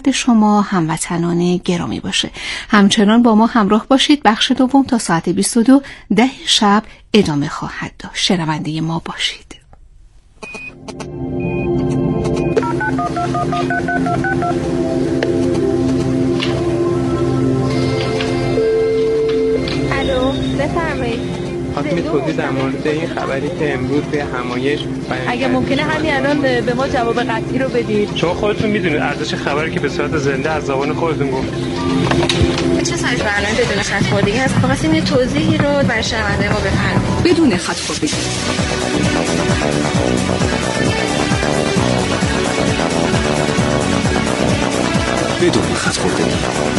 شما هموطنان گرامی باشه. همچنان با ما همراه باشید. بخش دوم تا ساعت 22 10 شب ادامه خواهد داشت. شنونده ما باشید. الو، بفرمایید. خواستم توضیح در مورد این خبری که امروز به همایش اگه ممکنه همین الان به ما جواب قطعی رو بدید. شما خودتون میدونید ارزش خبری که به صورت زنده از زبان خودتون گفت. چه سایز برنامه بدون خط خوردگی هست؟ خواستیم یه توضیحی رو برای شنونده ما بفرمایید. بدون خط خوردگی. بدون خط خوردگی.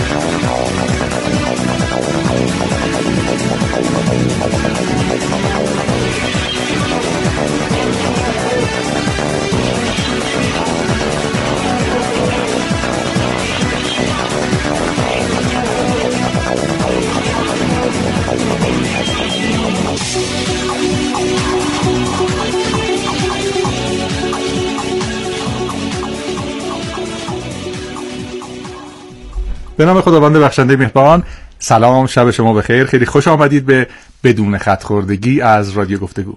به نام خداوند بخشنده مهربان. سلام، شب شما بخیر. خیلی خوش آمدید به بدون خط خوردگی از رادیو گفتگو.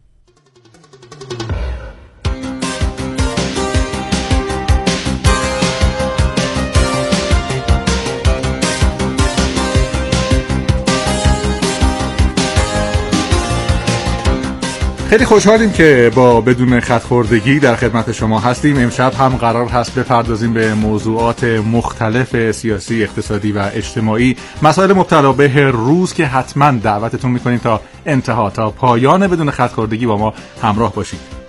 خیلی خوشحالیم که با بدون خط خوردگی در خدمت شما هستیم. امشب هم قرار هست بپردازیم به موضوعات مختلف سیاسی، اقتصادی و اجتماعی، مسائل مبتلا به روز که حتما دعوتتون میکنیم تا انتها، تا پایان بدون خط خوردگی با ما همراه باشید.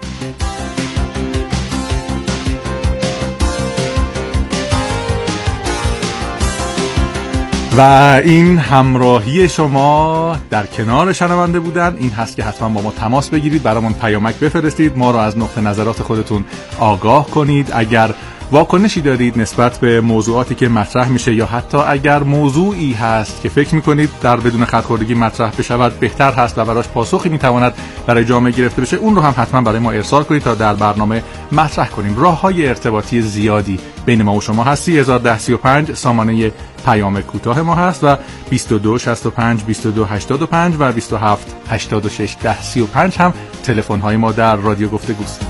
و این همراهی شما در کنار شنونده بودن این هست که حتما با ما تماس بگیرید، برامون پیامک بفرستید، ما رو از نقطه نظرات خودتون آگاه کنید. اگر واکنشی دارید نسبت به موضوعاتی که مطرح میشه یا حتی اگر موضوعی هست که فکر میکنید در بدون خط خوردگی مطرح بشود بهتر هست و براش پاسخی میتواند برای جامعه گرفته بشه، اون رو هم حتما برای ما ارسال کنید تا در برنامه مطرح کنیم. راههای ارتباطی زیادی بین ما و شما هستی. 1035 سامانه پیام کوتاه ما هست و 22 65 22 85 و 27 86 1035 هم تلفن های ما در رادیو گفتگوست.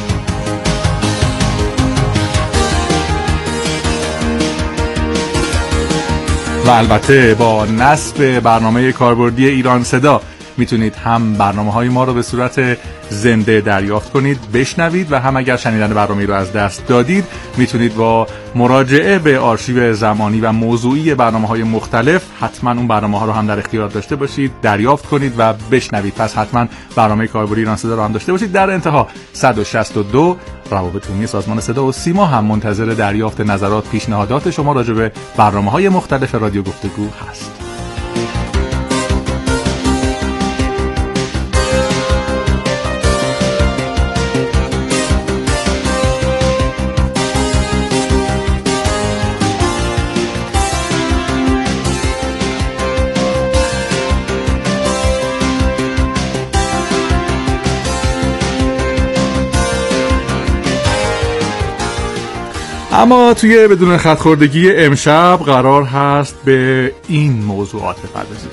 و البته با نصب برنامه کاربردی ایران صدا میتونید هم برنامه‌های ما رو به صورت زنده دریافت کنید، بشنوید، و هم اگر شنیدن برنامه رو از دست دادید میتونید با مراجعه به آرشیو زمانی و موضوعی برنامه‌های مختلف حتما اون برنامه‌ها رو هم در اختیار داشته باشید، دریافت کنید و بشنوید. پس حتما برنامه کاربردی ایران صدا رو هم داشته باشید. در انتها 162 روابط عمومی سازمان صدا و سیما هم منتظر دریافت نظرات، پیشنهادات شما راجع به برنامه‌های مختلف رادیو گفتگو هست. اما توی بدون خط خوردگی امشب قرار هست به این موضوعات بپردازیم.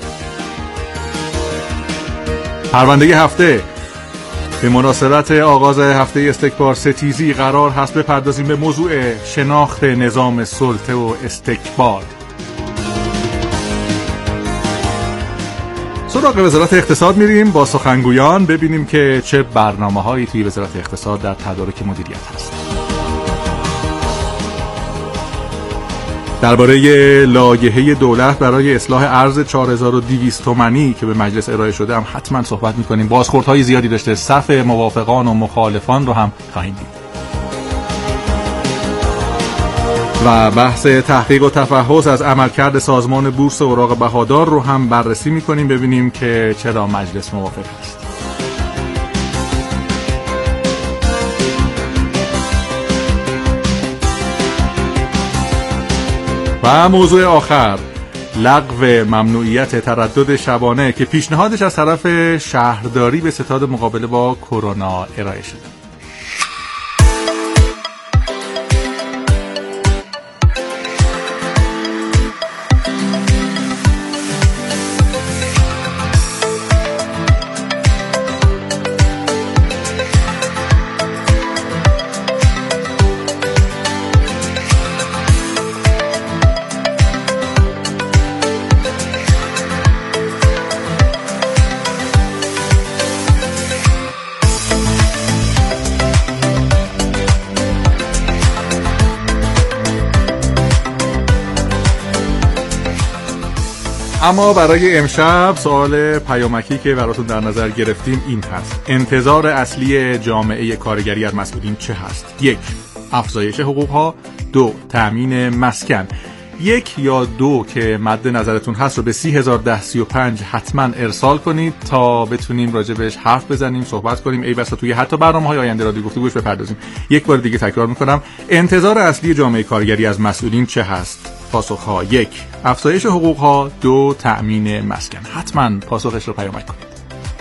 پرونده هفته به مناسبت آغاز هفته استکبار ستیزی قرار هست بپردازیم به موضوع شناخت نظام سلطه و استکبار. سراغ وزارت اقتصاد میریم با سخنگویان ببینیم که چه برنامه‌هایی توی وزارت اقتصاد در تدارک مدیریت هست. درباره لایحه دولت برای اصلاح ارز 4200 تومانی که به مجلس ارائه شده هم حتما صحبت می‌کنیم. بازخوردهای زیادی داشته، صف موافقان و مخالفان رو هم خواهیم دید. و بحث تحقیق و تفحص از عملکرد سازمان بورس اوراق بهادار رو هم بررسی می‌کنیم، ببینیم که چرا مجلس موافق است. و موضوع آخر، لغو ممنوعیت تردد شبانه که پیشنهادش از طرف شهرداری به ستاد مقابله با کرونا ارائه شده. اما برای امشب سوال پیامکی که براتون در نظر گرفتیم این هست: انتظار اصلی جامعه کارگری از مسئولین چه هست؟ 1. افزایش حقوقها. 2. تأمین مسکن. 1 یا 2 که مد نظرتون هست رو به 301035 حتما ارسال کنید تا بتونیم راجبش حرف بزنیم، صحبت کنیم، ای بسا توی حتی برنامه‌های آینده رادیو گفتگوش بپردازیم. یک بار دیگه تکرار میکنم: انتظار اصلی جامعه کارگری از مسئولین چه هست؟ پاسخها: 1. افزایش حقوقها. 2. تأمین مسکن. حتما پاسخش رو پیامک کنید.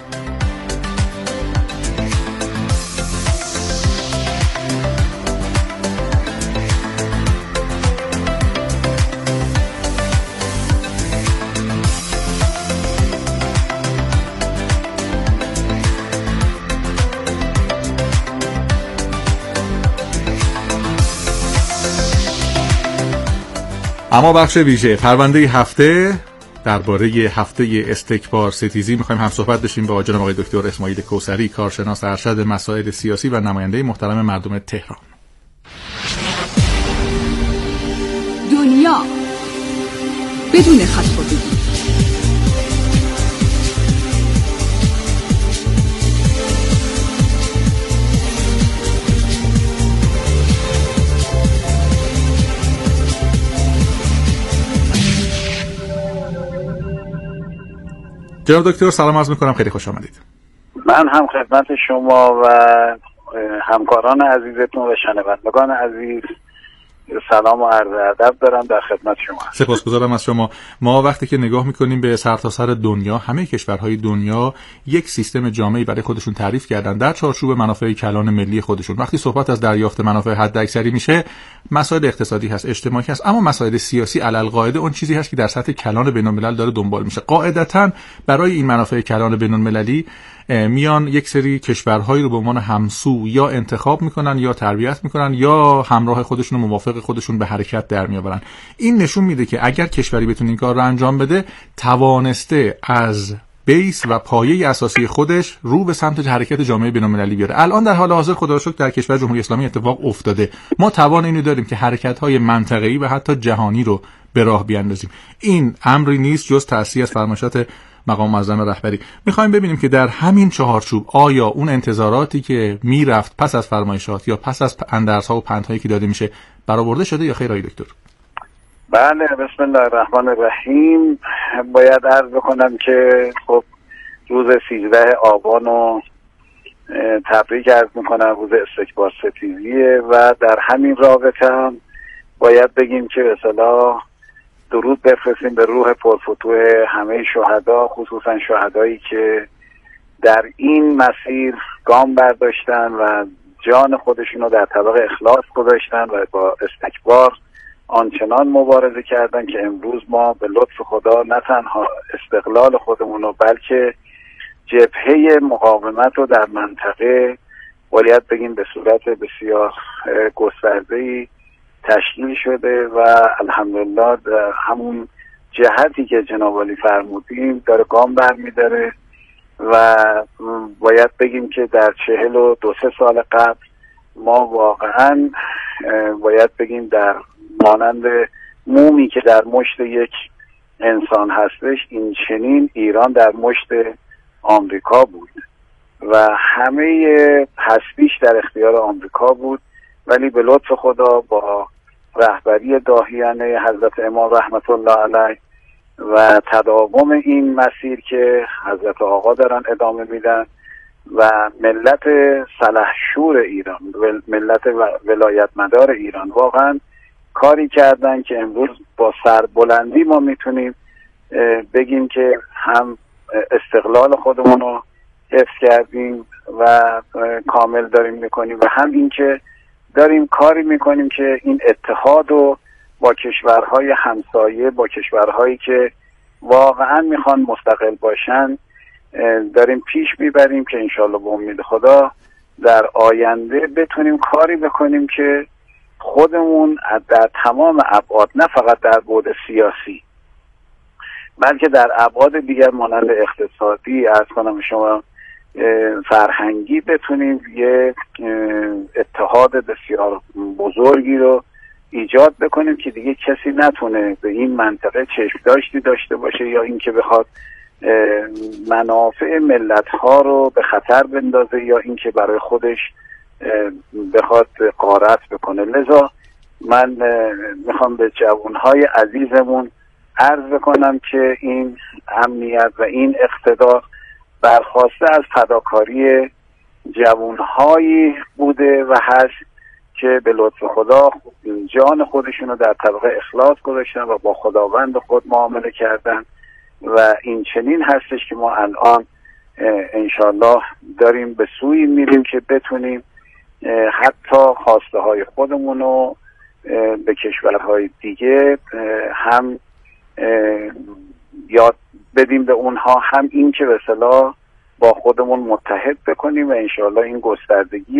اما بخش ویژه پرونده هفته درباره هفته استکبار ستیزی میخوایم هم صحبت بشیم با جناب آقای دکتر اسماعیل کوثری، کارشناس ارشد مسائل سیاسی و نماینده محترم مردم تهران. دنیا بدون خط‌خطی. جناب دکتر سلام عرض میکنم، خیلی خوش آمدید. من هم خدمت شما و همکاران عزیزتون و شنوندگان عزیز سلام و عرض ادب دارم در خدمت شما. سپاسگزارم از شما. ما وقتی که نگاه میکنیم به سرتاسر دنیا، همه کشورهای دنیا یک سیستم جامعی برای خودشون تعریف کردن در چارچوب منافع کلان ملی خودشون. وقتی صحبت از دریافت منافع حداکثری میشه، مسائل اقتصادی هست، اجتماعی هست، اما مسائل سیاسی علالقاعده اون چیزی هست که در سطح کلان بین‌الملل داره دنبال میشه. قاعدتاً برای این منافع کلان بین‌المللی میان یک سری کشورهایی رو به عنوان همسو یا انتخاب میکنن یا تربیت میکنن یا همراه خودشون و موافق خودشون به حرکت در میآورن. این نشون میده که اگر کشوری بتونه این کار رو انجام بده، توانسته از بیس و پایه اساسی خودش رو به سمت حرکت جامعه بین‌المللی بیاره. الان در حال حاضر خدا رو شکر در کشور جمهوری اسلامی اتفاق افتاده. ما توان اینو داریم که حرکت‌های منطقه‌ای و حتی جهانی رو به راه بیاندازیم. این امری نیست جز تأثیر از فرمایشات مقام معظم رهبری. میخوایم ببینیم که در همین چهارچوب آیا اون انتظاراتی که میرفت پس از فرمایشات یا پس از اندرس‌ها و پندهایی که داده میشه برآورده شده یا خیر آقای دکتر؟ بله، بسم الله الرحمن الرحیم. باید عرض بکنم که خب روز 13 آبان رو تبریک عرض میکنم، روز استکبار ستیزیه و در همین رابطه هم باید بگیم که به اصطلاح درود بفرستیم به روح پرفتوح همه شهدا، خصوصا شهدایی که در این مسیر گام برداشتن و جان خودشون رو در طبق اخلاص گذاشتن و با استکبار آنچنان مبارزه کردن که امروز ما به لطف خدا نه تنها استقلال خودمون رو بلکه جبهه مقاومت رو در منطقه باید بگیم به صورت بسیار گسترده‌ای تشکیل شده و الحمدلله همون جهتی که جناب عالی فرمودیم داره گام برمی‌داره و باید بگیم که در 42 سال قبل ما واقعا باید بگیم در مانند مومی که در مشت یک انسان هستش، این چنین ایران در مشت آمریکا بود و همه هستیش در اختیار آمریکا بود، ولی به لطف خدا با رهبری داهیانه حضرت امام رحمت الله علیه و تداوم این مسیر که حضرت آقا دارن ادامه میدن و ملت سلحشور ایران، ملت ولایت مدار ایران واقعا کاری کردن که امروز با سربلندی ما میتونیم بگیم که هم استقلال خودمون رو حفظ کردیم و کامل داریم میکنیم و هم این که داریم کاری میکنیم که این اتحاد رو با کشورهای همسایه، با کشورهایی که واقعا میخوان مستقل باشن داریم پیش میبریم که انشالله به امید خدا در آینده بتونیم کاری بکنیم که خودمون در تمام ابعاد، نه فقط در بعد سیاسی بلکه در ابعاد دیگر مانند اقتصادی، عرض کنم شما فرهنگی، بتونیم یک اتحاد بسیار بزرگی رو ایجاد بکنیم که دیگه کسی نتونه به این منطقه چشم داشته باشه یا اینکه بخواد منافع ملت ها رو به خطر بندازه یا اینکه برای خودش بخواد غارت بکنه. لذا من میخوام به جوانهای عزیزمون عرض بکنم که این امنیت و این اقتدار برخواسته از فداکاری جوانهایی بوده و هست که به لطف خدا جان خودشون رو در طبق اخلاص گذاشتن و با خداوند خود معامله کردن و این چنین هستش که ما الان انشالله داریم به سوی میریم که بتونیم حتی خواسته های خودمون رو به کشورهای دیگه هم یاد بدیم به اونها، هم این که به اصطلاح با خودمون متحد بکنیم و انشالله این گستردگی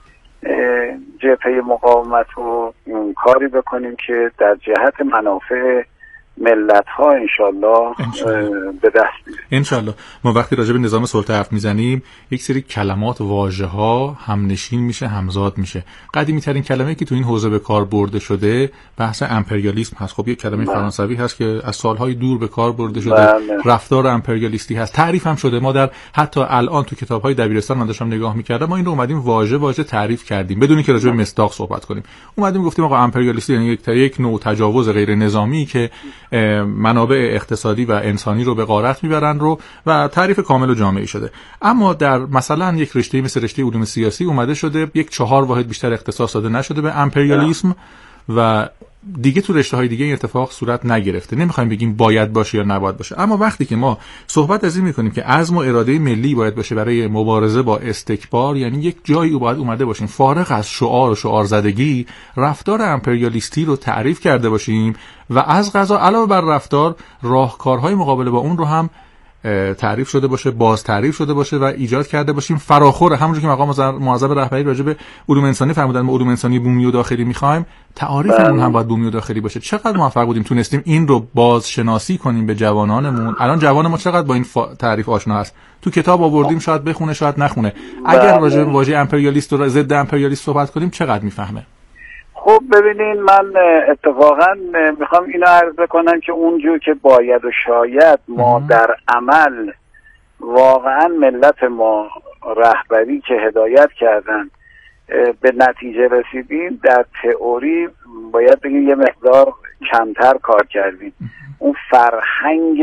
جبهه مقاومت رو کاری بکنیم که در جهت منافع ملت ها انشالله به دست بیاریم. انشالله. ما وقتی راجع به نظام سلطه حرف میزنیم یک سری کلمات، واژه ها همنشین میشه، همزاد میشه. قدیمی ترین کلمه‌ای که تو این حوزه به کار برده شده بحث امپریالیسم هست. خب یک کلمه فرانسوی هست که از سالهای دور به کار برده شده. رفتار امپریالیستی هست، تعریف هم شده. ما در حتی الان تو کتاب‌های دبیرستان من داشتم نگاه می‌کردم، ما این رو اومدیم واژه تعریف کردیم بدون اینکه راجع به مصداق صحبت کنیم. اومدیم گفتیم آقا امپریالیستی یعنی یک نوع تجاوز غیر نظامی که منابع اقتصادی و انسانی رو به غارت میبرن رو و تعریف کامل و جامعی شده. اما در مثلا یک رشته مثل رشته علوم سیاسی اومده شده یک 4 واحد بیشتر اختصاص داده نشده به امپریالیسم و دیگه تو رشته‌های دیگه این اتفاق صورت نگرفته. نمیخوایم بگیم باید باشه یا نباید باشه، اما وقتی که ما صحبت از این میکنیم که عزم و اراده ملی باید باشه برای مبارزه با استکبار، یعنی یک جایی باید اومده باشیم فارغ از شعار و شعار زدگی رفتار امپریالیستی رو تعریف کرده باشیم و از قضا علاوه بر رفتار راهکارهای مقابله با اون رو هم تعریف شده باشه، باز تعریف شده باشه و ایجاد کرده باشیم فراخور. همونجوری که مقام معظم رهبری راجع به علوم انسانی فرمودن ما علوم انسانی بومی و داخلی می‌خوایم، تعاریفمون هم باید بومی و داخلی باشه. چقدر موفق بودیم تونستیم این رو بازشناسی کنیم به جوانانمون. الان جوان ما چقدر با این تعریف آشنا هست، تو کتاب آوردیم، شاید بخونه شاید نخونه. اگر راجع به واژه امپریالیست و ضد امپریالیست صحبت کنیم چقدر میفهمه؟ خب ببینین، من اتفاقا میخوام اینو عرض بکنم که اونجور که باید و شاید ما در عمل واقعا ملت ما رهبری که هدایت کردن به نتیجه رسیدیم، در تئوری باید بگیم یه مقدار کمتر کار کردیم. اون فرهنگ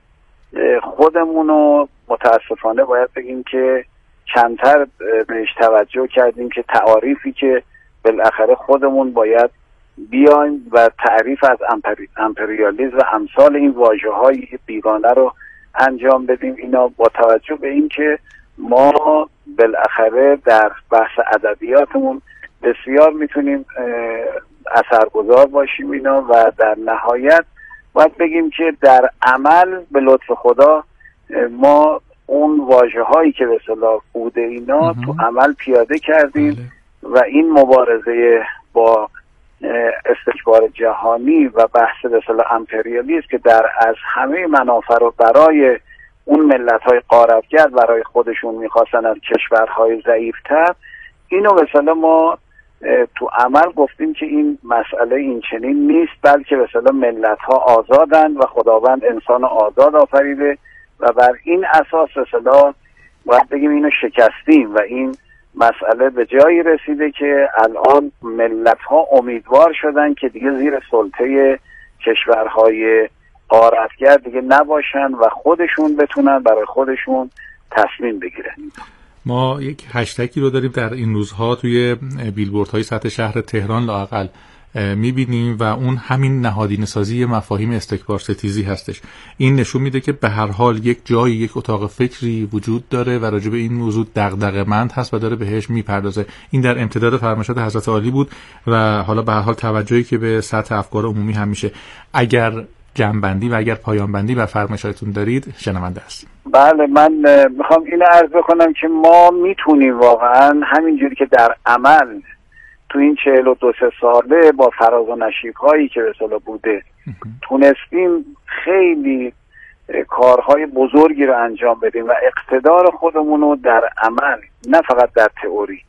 خودمونو متاسفانه باید بگیم که کمتر بهش توجه کردیم که تعاریفی که بالاخره خودمون باید بیایم و تعریف از امپریالیسم و امثال این واژه‌های بیگانه رو انجام بدیم، اینا با توجه به این که ما بالاخره در بحث ادبیاتمون بسیار میتونیم اثرگذار باشیم اینا و در نهایت باید بگیم که در عمل به لطف خدا ما اون واژه‌هایی که به اصطلاح بوده اینا تو عمل پیاده کردیم و این مبارزه با استکبار جهانی و بحث به اصطلاح امپریالیسم که در از همه منافع رو برای اون ملت‌های غارتگر برای خودشون می‌خواستن از کشورهای ضعیف‌تر، اینو به اصطلاح ما تو عمل گفتیم که این مسئله این چنین نیست، بلکه به اصطلاح ملت‌ها آزادن و خداوند انسان آزاد آفریده و بر این اساس به اصطلاح باید بگیم اینو شکستیم و این مسئله به جایی رسیده که الان ملت‌ها امیدوار شدن که دیگه زیر سلطه کشورهای غارتگر دیگه نباشن و خودشون بتونن برای خودشون تصمیم بگیرن. ما یک هشتگی رو داریم در این روزها توی بیلبوردهای سطح شهر تهران لااقل میبینیم و اون همین نهادینه سازی مفاهیم استکبار ستیزی هستش. این نشون میده که به هر حال یک جایی، یک اتاق فکری وجود داره و راجع به این موضوع دغدغه‌مند هست و داره بهش میپردازه. این در امتداد فرمایشات حضرت عالی بود و حالا به هر حال توجهی که به سطح افکار عمومی هم میشه. اگر جمع‌بندی و اگر پایان‌بندی بر فرمایشاتتون دارید شنونده هستیم. بله، من میخوام اینو عرض بکنم که ما میتونیم واقعا همینجوری که در عمل تو این 42 ساله با فراز و نشیب‌هایی که به اصطلاح بوده تونستیم خیلی کارهای بزرگی رو انجام بدیم و اقتدار خودمون رو در عمل، نه فقط در تئوری،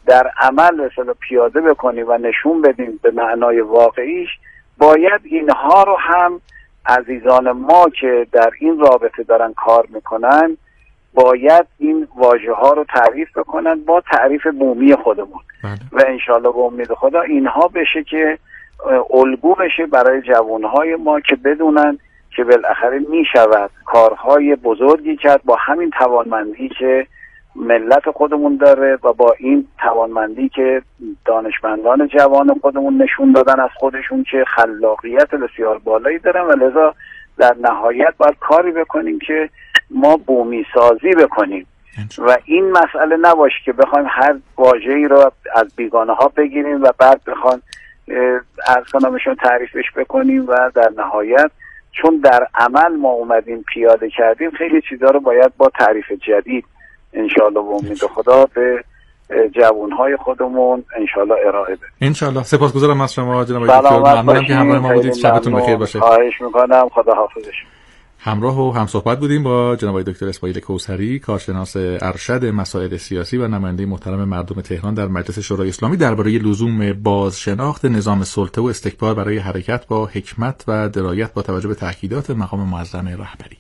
در عمل مثلا پیاده بکنیم و نشون بدیم به معنای واقعیش، باید اینها رو هم عزیزان ما که در این رابطه دارن کار میکنن باید این واژه ها رو تعریف بکنن با تعریف بومی خودمون و انشالله به امید خدا اینها بشه که الگو بشه برای جوانهای ما که بدونن که بالاخره میشود کارهای بزرگی کرد با همین توانمندی که ملت خودمون داره و با این توانمندی که دانشمندان جوان خودمون نشون دادن از خودشون که خلاقیت بسیار بالایی دارن و لذا در نهایت باید کاری بکنیم که ما بومی سازی بکنیم و این مسئله نباشه که بخوایم هر واژه‌ای رو از بیگانه ها بگیریم و بعد بخوایم عرض کنمشون تعریفش بکنیم و در نهایت چون در عمل ما اومدیم پیاده کردیم خیلی چیزا رو باید با تعریف جدید انشالله و امید خدا به جوانهای خودمون انشالله ارائه بدیم. انشالله. سپاسگزارم از شما جناب دکتر، ممنونم که همراه ما بودید. شبتون بخیر باشه. خواهش میکنم. خدا حافظش. همراه و هم صحبت بودیم با جناب دکتر اسماعیل کوثری، کارشناس ارشد مسائل سیاسی و نماینده محترم مردم تهران در مجلس شورای اسلامی درباره لزوم بازشناخت نظام سلطه و استکبار برای حرکت با حکمت و درایت با توجه به تاکیدات مقام معظم رهبری.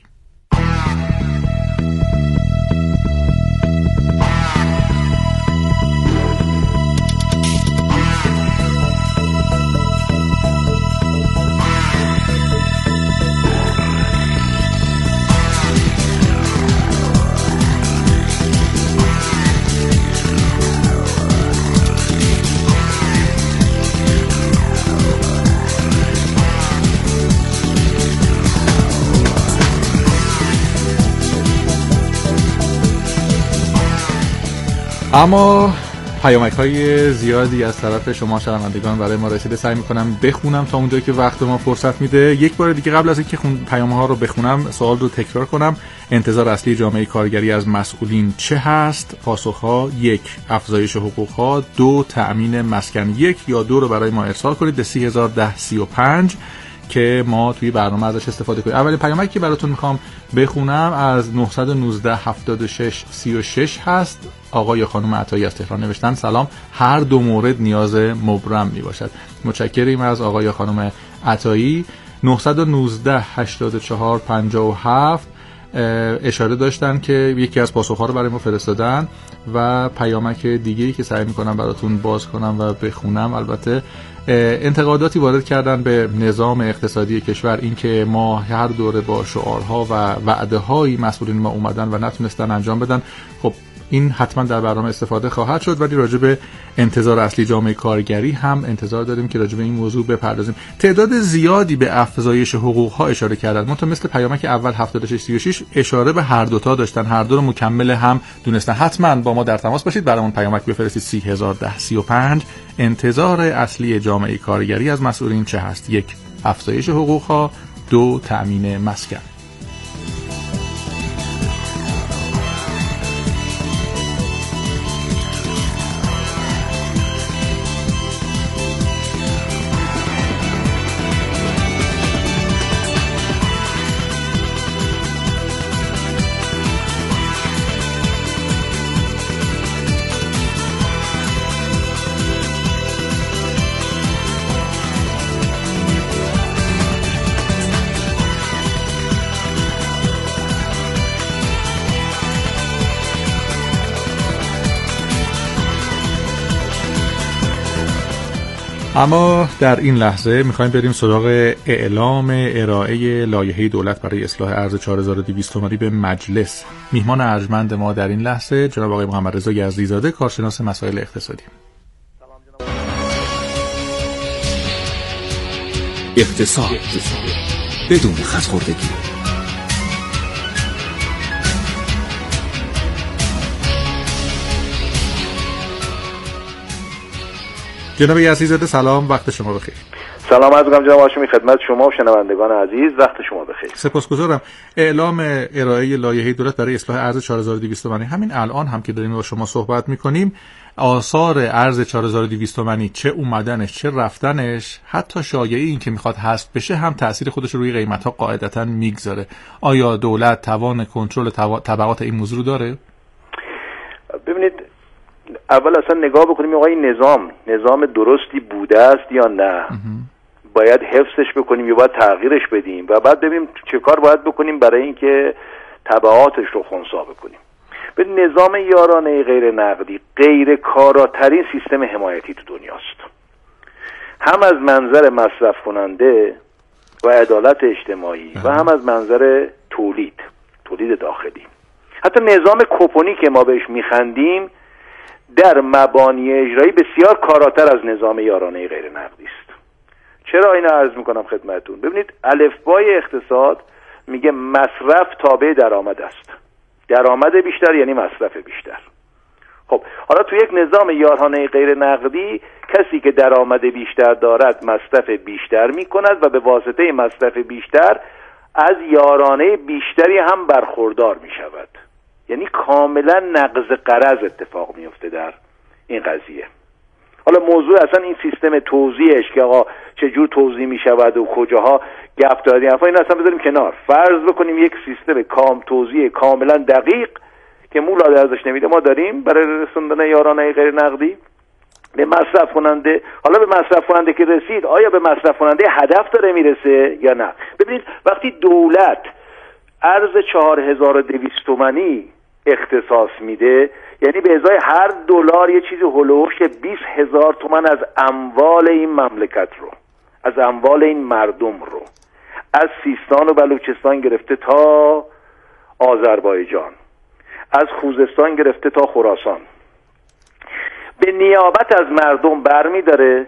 اما پیامک‌های زیادی از طرف شما شنوندگان برای ما رسیده. سعی می‌کنم بخونم تا اونجایی که وقت ما فرصت میده. یک بار دیگه قبل از اینکه پیام‌ها رو بخونم سوال رو تکرار کنم. انتظار اصلی جامعه کارگری از مسئولین چه هست؟ پاسخ‌ها: 1. افزایش حقوق‌ها، 2. تأمین مسکن. 1 یا 2 رو برای ما ارسال کنید به 301035 که ما توی برنامه ازش استفاده کنیم. اولین پیامکی که براتون میخوام بخونم از 919 76 36 هست. آقای یا خانم عطایی از تهران نوشتن: سلام، هر دو مورد نیاز مبرم میباشد. متشکریم از آقای یا خانم عطایی. 919 84 57 اشاره داشتن که یکی از پاسخ‌ها رو برای ما فرستادن و پیامک دیگه‌ای که سعی می‌کنم براتون باز کنم و بخونم. البته انتقاداتی وارد کردن به نظام اقتصادی کشور، این که ما هر دوره با شعارها و وعده‌های مسئولین ما اومدن و نتونستن انجام بدن. خب این حتما در برنامه استفاده خواهد شد، ولی راجع به انتظار اصلی جامعه کارگری هم انتظار داریم که راجع به این موضوع بپردازیم. تعداد زیادی به افزایش حقوق‌ها اشاره کردن، منتها مثل پیامک اول 7636 اشاره به هر دوتا داشتن، هر دو رو مکمل هم دونستن. حتما با ما در تماس باشید، برامون پیامک بفرستید 301035. انتظار اصلی جامعه کارگری از مسئولین چه هست؟ 1. افزایش حقوق‌ها، 2. تأمین مسکن. اما در این لحظه میخوایم بریم سراغ اعلام ارائه لایحه دولت برای اصلاح ارز 4200 تومانی به مجلس. میهمان ارجمند ما در این لحظه جناب آقای محمد رضا یزدی‌زاده، کارشناس مسائل اقتصادی. اقتصاد بدون خط‌خوردگی. جناب یزدی‌زاده سلام، وقت شما بخیر. سلام عرض می‌کنم جناب هاشمی خدمت شما و شنوندگان عزیز، وقت شما بخیر. سپاسگزارم. اعلام ارائه لایحه دولت برای اصلاح ارز 4200 تومانی، همین الان هم که داریم با شما صحبت می‌کنیم، آثار ارز 4200 تومانی، چه اومدنش چه رفتنش، حتی شایعه این که میخواد حذف بشه هم تأثیر خودش روی قیمت‌ها قاعدتاً میگذاره. آیا دولت توان کنترل تبعات این موضوع رو داره؟ ببینید، اول اصلا نگاه بکنیم آقا این نظام درستی بوده است یا نه، باید حفظش بکنیم یا باید تغییرش بدیم و بعد ببینیم چه کار باید بکنیم برای اینکه تبعاتش رو خنثی بکنیم. به نظام یارانه غیر نقدی غیر کاراترین سیستم حمایتی تو دنیاست، هم از منظر مصرف کننده و عدالت اجتماعی و هم از منظر تولید داخلی. حتی نظام کوپونی که ما بهش میخندیم در مبانی اجرایی بسیار کاراتر از نظام یارانه غیر نقدی است. چرا اینو عرض میکنم خدمتتون؟ ببینید الفبای اقتصاد میگه مصرف تابع درآمد است، درآمد بیشتر یعنی مصرف بیشتر. خب حالا تو یک نظام یارانه غیر نقدی کسی که درآمد بیشتر دارد مصرف بیشتر میکند و به واسطه مصرف بیشتر از یارانه بیشتری هم برخوردار میشود، یعنی کاملا نقض قرض اتفاق میفته در این قضیه. حالا موضوع اصلا این سیستم توزیعش که آقا چجور توزیع میشود و کجاها گپ داریم این اصلا بذاریم کنار. فرض بکنیم یک سیستم توزیع کاملا دقیق که مولا ارزش نمیده ما داریم برای رسوندن یارانه غیر نقدی به مصرف کننده. حالا به مصرف کننده که رسید، آیا به مصرف کننده هدف داره میرسه یا نه؟ ببینید وقتی دولت ارز 4200 تومانی اختصاص میده، یعنی به ازای هر دلار یه چیزی هلوش 20,000 تومان از اموال این مملکت رو، از اموال این مردم رو، از سیستان و بلوچستان گرفته تا آذربایجان، از خوزستان گرفته تا خراسان، به نیابت از مردم برمی داره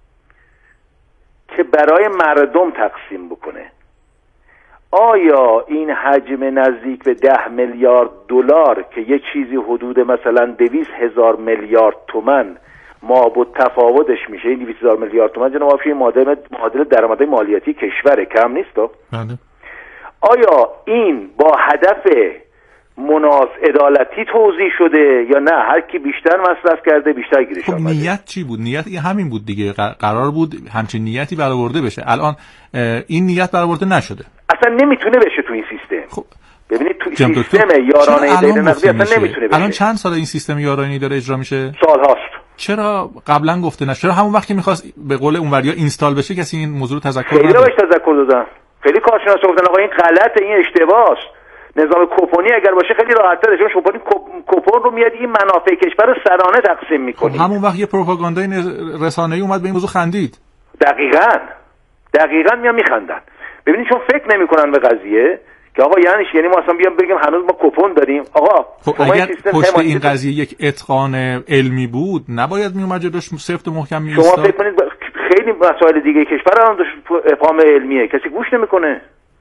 که برای مردم تقسیم بکنه. آیا این حجم نزدیک به 10 میلیارد دلار که یه چیزی حدود مثلا 200,000 میلیارد تومان مابعد تفاوتش میشه، این 200,000 میلیارد تومان جناب آفشین معادل درآمد مالیاتی کشور کم نیست؟ آیا این با هدف عدالتی توزیع شده یا نه هر کی بیشتر مصرف کرده بیشتر گیرش آمده؟ نیت چی بود؟ نیت همین بود دیگه، قرار بود همچین نیتی برآورده بشه. الان این نیت برآورده نشده، اصلا نمیتونه بشه تو این سیستم. خب ببینید تو سیستم یارانه غیر نقدی اصلا نمیتونه بشه. الان چند سال این سیستم یارانه‌ای داره اجرا میشه؟ سال‌هاست. چرا قبلا گفته نشد؟ چرا همون وقتی می‌خواست به قول اونوریا اینستال بشه کسی این موضوع رو تذکر نداد؟ خیلی بهش تذکر دادن، خیلی کارشناسا گفتن آقا این غلطه، این اشتباهه. نظام کوپونی اگر باشه خیلی راحت‌تره، چون کوپونی کوپون رو میاد این منافع کشور رو سرانه تقسیم می‌کنه. همون وقت یه پروپاگاندای رسانه‌ای اومد به این موضوع خندید. دقیقاً میان میخندن. ببینید چون فکر نمی‌کنن به قضیه که آقا یعنی ما اصلا بیام بگیم هنوز ما کوپون داریم. آقا خب اگر پشت این قضیه یک اتقان علمی بود نباید میومد جلوش سفت و محکم می‌ایستاد. شما فکر کنید خیلی مسائل دیگه کشور هم داشت افهام علمیه، کسی گوش نمی‌کنه.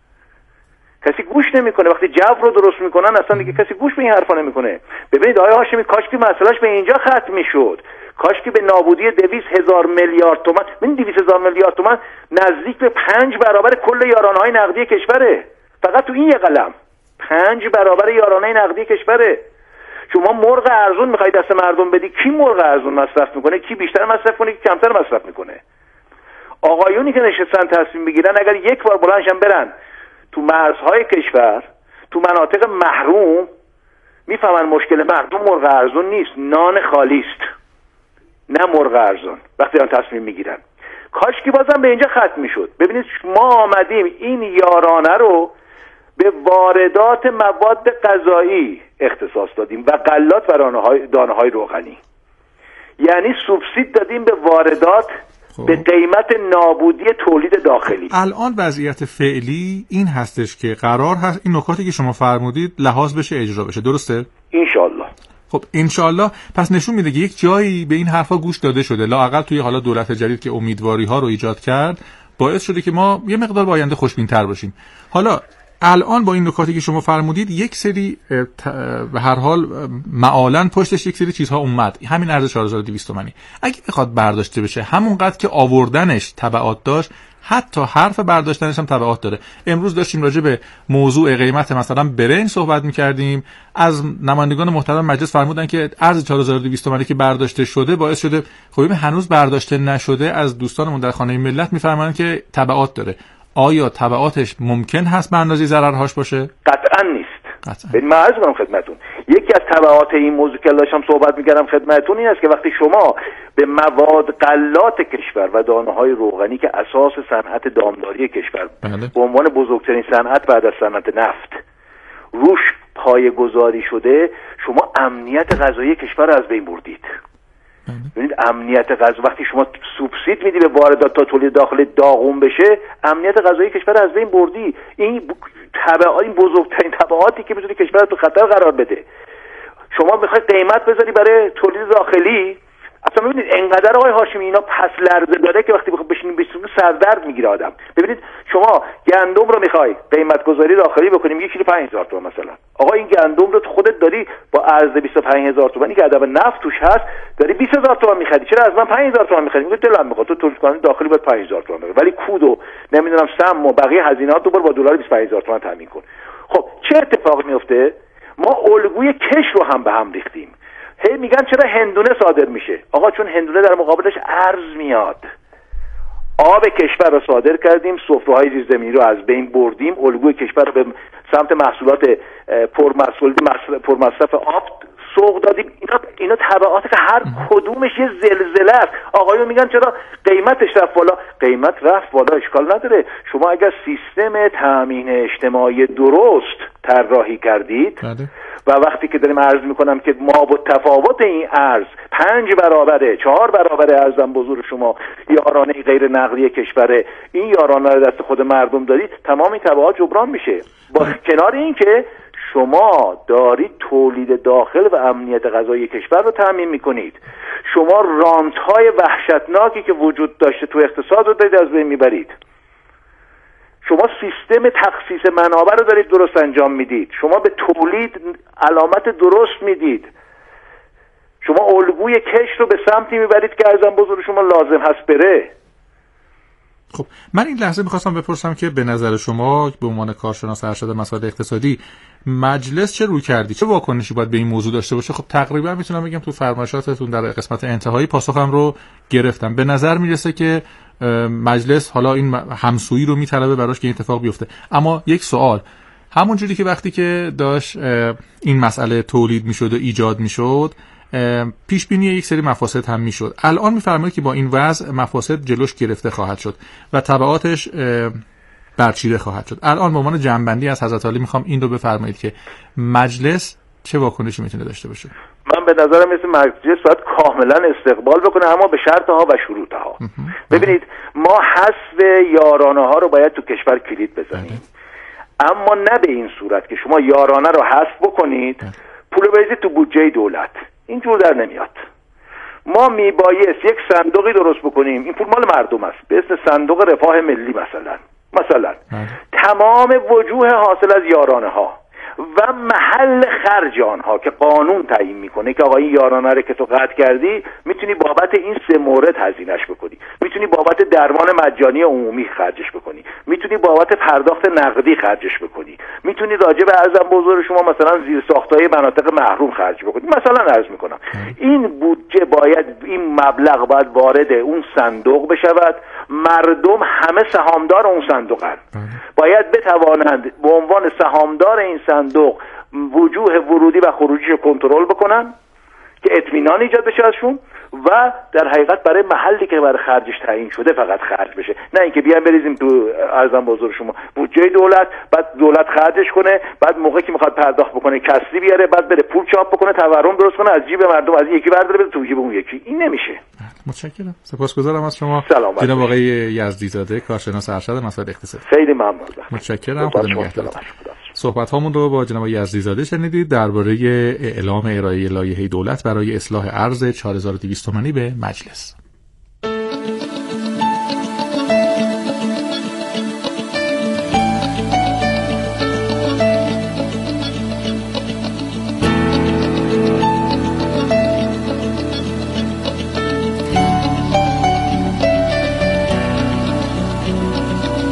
وقتی جو رو درست میکنن اصلا دیگه کسی گوش به این حرفا نمیکنه. ببینید آقای هاشمی کاش که مسئلهش به اینجا ختم میشد، کاش که به نابودی 200,000 میلیارد تومان، ببین 200,000 میلیارد تومان نزدیک به 5 برابر کل یارانه‌های نقدی کشوره. فقط تو این یه قلم 5 برابر یارانه نقدی کشوره. شما مرغ ارزون میخوای دست مردم بدی، کی مرغ ارزون مصرف میکنه، کی بیشتر مصرف کنه، کی کمتر مصرف میکنه؟ آقایونی که نشستن تصمیم بگیرن اگر یک بار بلندشن برن تو مرزهای کشور، تو مناطق محروم، میفهمن مشکل مردم مرغ ارزون نیست، نان خالی است، نه مرغ ارزون. وقتی آن تصمیم میگیرن کاش که بازم به اینجا ختم میشد. ببینید ما آمدیم این یارانه رو به واردات مواد غذایی اختصاص دادیم و غلات و دانه‌های روغنی، یعنی سوبسید دادیم به واردات به قیمت نابودی تولید داخلی. الان وضعیت فعلی این هستش که قرار هست این نکاتی که شما فرمودید لحاظ بشه، اجرا بشه، درسته؟ انشالله. خب انشالله. پس نشون میده که یک جایی به این حرفا گوش داده شده، لااقل توی حالا دولت جدید که امیدواری ها رو ایجاد کرد باعث شده که ما یه مقدار با آینده خوشبین تر باشیم. حالا الان با این نکاتی که شما فرمودید یک سری به هر حال معالن پشتش یک سری چیزها اومد، همین ارز 4200 تومانی اگه بخواد برداشته بشه همونقدر که آوردنش تبعات داشت، حتی حرف برداشتنش هم تبعات داره. امروز داشتیم راجع به موضوع قیمت مثلا برنج صحبت می‌کردیم، از نمایندگان محترم مجلس فرمودن که ارز 4200 تومانی که برداشته شده باعث شده، خب هنوز برداشته نشده از دوستانمون در خانه ملت می‌فرمایند که تبعات داره. آیا تبعاتش ممکن هست به اندازه ضررهاش باشه؟ قطعاً نیست. ببین من عرض کنم خدمتتون، یکی از تبعات این موضوع که داشتم صحبت می‌کردم خدمتتون این است که وقتی شما به مواد غلات کشور و دانه‌های روغنی که اساس صنعت دامداری کشور به عنوان بزرگترین صنعت بعد از صنعت نفت روش پایه‌گذاری شده، شما امنیت غذایی کشور رو از بین بردید. ببینید امنیت غذا، وقتی شما سوبسید میدی به واردات تا تولید داخلی داغون بشه، امنیت غذایی کشور از بین بردی. این بزرگترین تبعاتی که میتونه کشور رو تو خطر قرار بده. شما میخوای قیمت بذاری برای تولید داخلی، اصلا ببینید انقدر آقای هاشمی اینا پس لرزه داره که وقتی بشینیم سردرد میگیره آدم. ببینید شما گندم رو میخوای قیمت گذاری داخلی بکنیم 1 کیلو 5000 تومان مثلا، آقا این گندم رو خودت داری با ارز 25000 تومانی که عدد نفت توش هست داری 20000 تومان میخری، چرا از من 5000 تومان میخری؟ میگه دلم میخواد تو تولید کننده داخلی باید 5000 تومان بگیر، ولی کود و نمیدونم سم و بقیه هزینه‌ها تو با دلار 25000 تومان تامین کن. خب چه اتفاقی میفته؟ ما الگوی کش رو هم به هم ریختیم. هی میگن چرا هندونه صادر میشه؟ آقا چون هندونه در مقابلش ارز میاد. آب کشور رو صادر کردیم، سفره‌های زیرزمینی رو از بین بردیم، الگوی کشور رو به سمت محصولات پرمصرف آب سوق دادیم. اینا تبعاتی که هر کدومش یه زلزله است. آقایون میگن چرا قیمتش رفت بالا؟ قیمت رفت بالا اشکال نداره. شما اگر سیستم تامین اجتماعی درست طراحی کردید و وقتی که داریم عرض میکنم که ما با تفاوت این ارز 5 برابره 4 برابره ارزم بزرگ شما یارانه غیر نقدی کشوره، این یارانه رو دست خود مردم دارید، تمام این تبعات جبران میشه. با کنار این که شما دارید تولید داخل و امنیت غذایی کشور رو تامین میکنید، شما رانت‌های وحشتناکی که وجود داشته تو اقتصاد رو دارید از بین میبرید، شما سیستم تخصیص منابع رو دارید درست انجام میدید، شما به تولید علامت درست میدید، شما الگوی کش رو به سمتی میبرید که ارزم بزرگ شما لازم هست بره. خب من این لحظه میخواستم بپرسم که به نظر شما به عنوان کارشناس ارشد مسائل اقتصادی مجلس چه روی کردی، چه واکنشی باید به این موضوع داشته باشه؟ خب تقریبا میتونم بگم تو فرمایشاتتون در قسمت انتهایی پاسخم رو گرفتم. به نظر میرسه که مجلس حالا این همسویی رو میطلبه براش که این اتفاق بیفته. اما یک سوال، همون جوری که وقتی که داشت این مسئله تولید میشد و ایجاد میشد پیش بینی یک سری مفاسد هم میشد، الان میفرمایید که با این وضع مفاسد جلوش گرفته خواهد شد و تبعاتش برچیده خواهد شد. الان به عنوان جمع‌بندی از حضرت عالی میخوام این رو بفرمایید که مجلس چه واکنشی میتونه داشته باشه؟ من به نظرم مثل مجلس باید کاملا استقبال بکنه، اما به شرطها و شروطها. ببینید ما حذف یارانه ها رو باید تو کشور کلید بزنیم، اما نه به این صورت که شما یارانه رو حذف بکنید پول بریزید تو بودجه دولت. اینجور در نمیاد. ما میبایست یک صندوقی درست بکنیم، این پول مال مردم است، به اسم صندوق رفاه ملی مثلا تمام وجوه حاصل از یارانه ها و محل خرج آنها که قانون تعیین میکنه که آقا این یارانه رو که تو قطع کردی میتونی بابت این 3 مورد هزینه‌اش بکنی، میتونی بابت درمان مجانی عمومی خرجش بکنی، میتونی بابت پرداخت نقدی خرجش بکنی، میتونی راجع به ارزم بزرگ شما مثلا زیرساخت‌های مناطق محروم خرج بکنی. مثلا عرض میکنم این بودجه باید، این مبلغ باید وارد اون صندوق بشود، مردم همه سهامدار اون صندوقن، باید بتوانند به عنوان سهامدار این صندوق وجوه ورودی و خروجی رو کنترل بکنن که اطمینان ایجاد بشه ازشون و در حقیقت برای محلی که برای خرجش تعیین شده فقط خرج بشه، نه اینکه بیان بریزیم تو ارزم بزرگ شما بودجه دولت، بعد دولت خرجش کنه، بعد موقعی که میخواد پرداخت بکنه کسری بیاره، بعد بره پول چاپ بکنه، تورم درست کنه، از جیب مردم از یکی برداره بده تو جیب اون یکی. این نمیشه. متشکرم. سپاسگزارم از شما جناب آقای یزدیزاده، کارشناس ارشد مسائل اقتصادی. خیلی ممنون. متشکرم. خدا نگهدار. صحبت هامون رو با جناب یزدیزاده شنیدید درباره اعلام ارائه لایحه دولت برای اصلاح ارز 4200 تومانی به مجلس.